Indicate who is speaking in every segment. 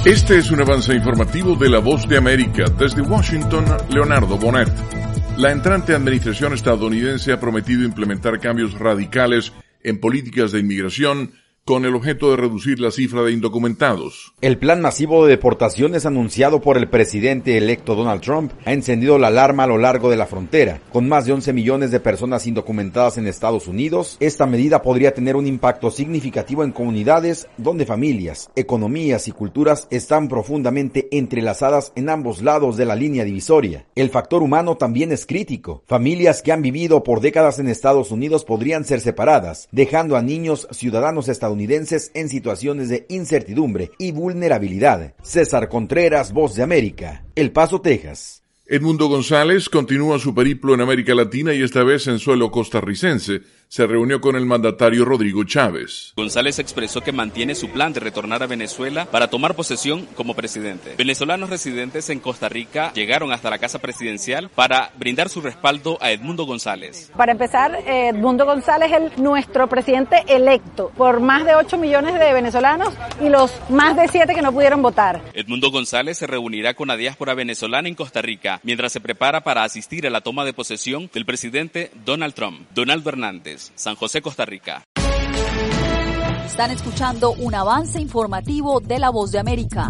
Speaker 1: Este es un avance informativo de La Voz de América. Desde Washington, Leonardo Bonet. La entrante administración estadounidense ha prometido implementar cambios radicales en políticas de inmigración con el objeto de reducir la cifra de indocumentados.
Speaker 2: El plan masivo de deportaciones anunciado por el presidente electo Donald Trump ha encendido la alarma a lo largo de la frontera. Con más de 11 millones de personas indocumentadas en Estados Unidos, esta medida podría tener un impacto significativo en comunidades donde familias, economías y culturas están profundamente entrelazadas en ambos lados de la línea divisoria. El factor humano también es crítico. Familias que han vivido por décadas en Estados Unidos podrían ser separadas, dejando a niños ciudadanos estadounidenses en situaciones de incertidumbre y vulnerabilidad. César Contreras, Voz de América, El Paso, Texas.
Speaker 1: Edmundo González continúa su periplo en América Latina y esta vez en suelo costarricense. Se reunió con el mandatario Rodrigo Chávez.
Speaker 3: González expresó que mantiene su plan de retornar a Venezuela para tomar posesión como presidente. Venezolanos residentes en Costa Rica llegaron hasta la casa presidencial para brindar su respaldo a Edmundo González.
Speaker 4: Para empezar, Edmundo González es nuestro presidente electo por más de 8 millones de venezolanos y los más de 7 que no pudieron votar.
Speaker 3: Edmundo González se reunirá con la diáspora venezolana en Costa Rica mientras se prepara para asistir a la toma de posesión del presidente Donald Trump. Donaldo Hernández, San José, Costa Rica.
Speaker 5: Están escuchando un avance informativo de La Voz de América.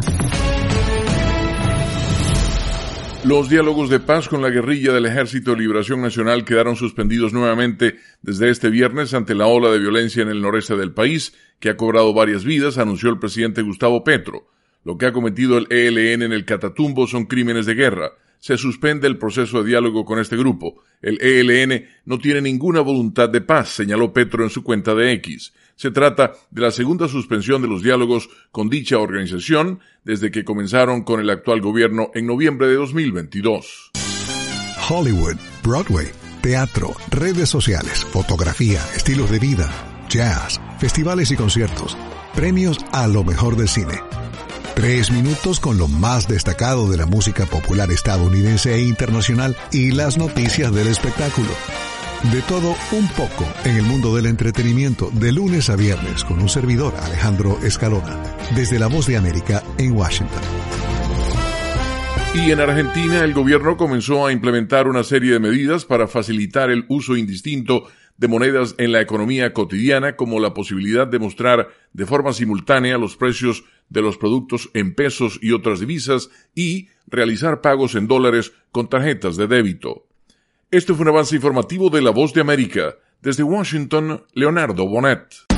Speaker 1: Los diálogos de paz con la guerrilla del Ejército de Liberación Nacional quedaron suspendidos nuevamente desde este viernes ante la ola de violencia en el noreste del país, que ha cobrado varias vidas, anunció el presidente Gustavo Petro. Lo que ha cometido el ELN en el Catatumbo son crímenes de guerra. Se suspende el proceso de diálogo con este grupo. El ELN no tiene ninguna voluntad de paz, señaló Petro en su cuenta de X. Se trata de la segunda suspensión de los diálogos con dicha organización desde que comenzaron con el actual gobierno en noviembre de 2022.
Speaker 6: Hollywood, Broadway, teatro, redes sociales, fotografía, estilos de vida, jazz, festivales y conciertos, premios a lo mejor del cine. 3 minutos con lo más destacado de la música popular estadounidense e internacional y las noticias del espectáculo. De todo un poco en el mundo del entretenimiento de lunes a viernes con un servidor, Alejandro Escalona, desde La Voz de América en Washington.
Speaker 1: Y en Argentina el gobierno comenzó a implementar una serie de medidas para facilitar el uso indistinto de monedas en la economía cotidiana, como la posibilidad de mostrar de forma simultánea los precios de los productos en pesos y otras divisas y realizar pagos en dólares con tarjetas de débito. Este fue un avance informativo de La Voz de América. Desde Washington, Leonardo Bonet.